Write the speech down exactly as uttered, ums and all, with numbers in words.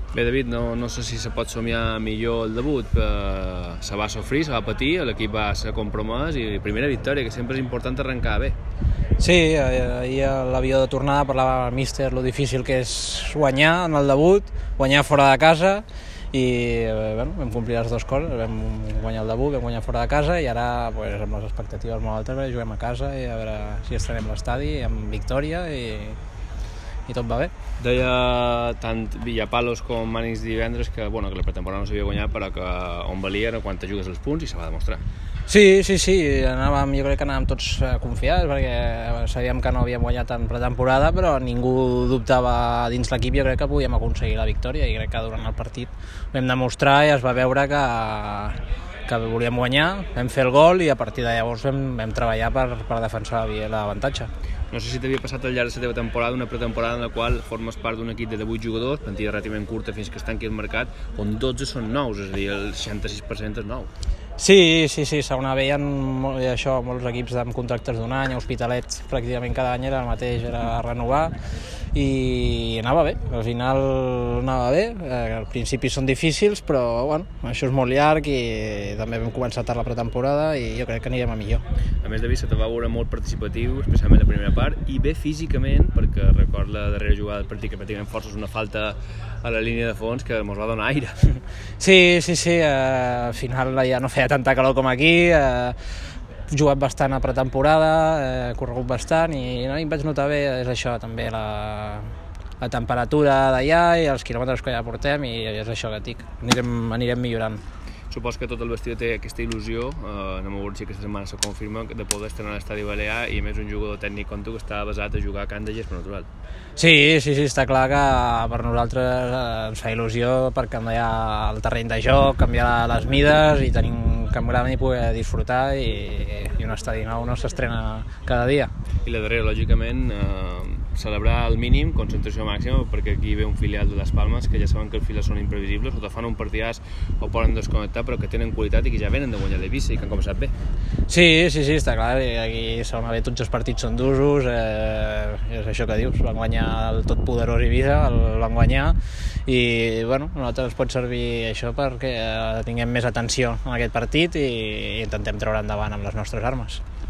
Bé, David, no, no sé si se pot somiar millor el debut, eh, se va sofrir, se va patir, l'equip va ser compromès i primera victòria, que sempre és important arrencar bé. Sí, ahir a l'avió de tornada parlava el míster lo difícil que és guanyar en el debut, guanyar fora de casa i bueno, vam complir les dues coses, vam guanyar el debut, vam guanyar fora de casa i ara pues, amb les expectatives molt altes juguem a casa i a veure si estrenem l'estadi amb victòria i i tot va bé. Deia tant Villapalos com Manix divendres que, bueno, que la pretemporada no s'havia guanyat però que on valia era quan te jugues els punts i se va demostrar. Sí, sí, sí, anàvem, jo crec que anàvem tots confiats perquè sabíem que no havíem guanyat en pretemporada però ningú dubtava dins l'equip, jo crec que podíem aconseguir la victòria i crec que durant el partit vam demostrar i es va veure que, que volíem guanyar, vam fer el gol i a partir de llavors vam, vam treballar per, per defensar l'avantatge. No sé si t'havia passat al llarg de la teva temporada una pretemporada en la qual formes part d'un equip de divuit jugadors, plantilla relativament curta fins que es tanqui el mercat, on dotze són nous, és a dir, el seixanta-sis per cent és nou. Sí, sí, sí, segona veien això, molts equips amb contractes d'un any, Hospitalet pràcticament cada any era el mateix, era renovar i anava bé, al final anava bé, al principi són difícils però bueno, això és molt llarg i també vam començar tard la pretemporada i jo crec que anirem a millor. A més, David, se te va veure molt participatiu, especialment la primera part, i bé físicament, perquè record la darrera jugada del partit que pràcticament forces una falta a la línia de fons que ens va donar aire. Sí, sí, sí, eh, al final ja no feia tanta calor com aquí, eh, he jugat bastant a pretemporada, eh, he corregut bastant i no, em vaig notar bé, és això també la, la temperatura d'allà i els quilòmetres que ja portem i és això que dic, anirem, anirem millorant. Supos que tot el vestidor té aquesta il·lusió, eh, anem a veure si aquesta setmana se confirma, de poder estrenar a l'estadi Balear i a més un jugador tècnic com tu que està basat a jugar a Can de Gespa natural. Sí, sí, sí, està clar que per nosaltres ens fa il·lusió per canviar el terreny de joc, canviar les mides i tenir un camp gran i poder disfrutar i, i un estadi nou no s'estrena cada dia. I la darrera, lògicament, eh, celebrar al mínim, concentració màxima, perquè aquí ve un filial de Les Palmes que ja saben que els filials són imprevisibles, o te fan un partidàs o poden desconnectar, però que tenen qualitat i que ja venen de guanyar l'Eivissa i que han començat bé. Sí, sí, sí, està clar, aquí segona bé tots els partits són d'usos, eh, és això que dius, van guanyar el totpoderós Eivissa, el van guanyar i bueno, a nosaltres ens pot servir això perquè tinguem més atenció en aquest partit i intentem treure endavant amb les nostres armes.